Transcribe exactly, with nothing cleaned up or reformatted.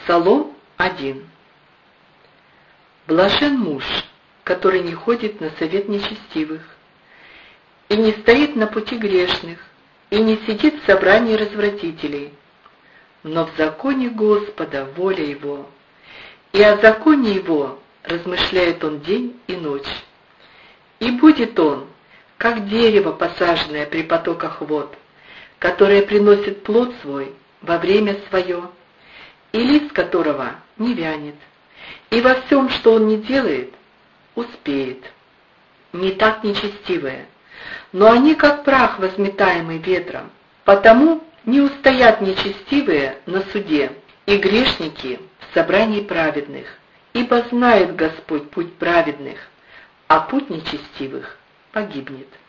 Псалом один. Блажен муж, который не ходит на совет нечестивых, и не стоит на пути грешных, и не сидит в собрании развратителей, но в законе Господа воля его, и о законе его размышляет он день и ночь. И будет он, как дерево, посаженное при потоках вод, которое приносит плод свой во время свое, и лист которого не вянет, и во всем, что он не делает, успеет. Не так нечестивые, но они как прах, возметаемый ветром, потому не устоят нечестивые на суде, и грешники в собрании праведных, ибо знает Господь путь праведных, а путь нечестивых погибнет.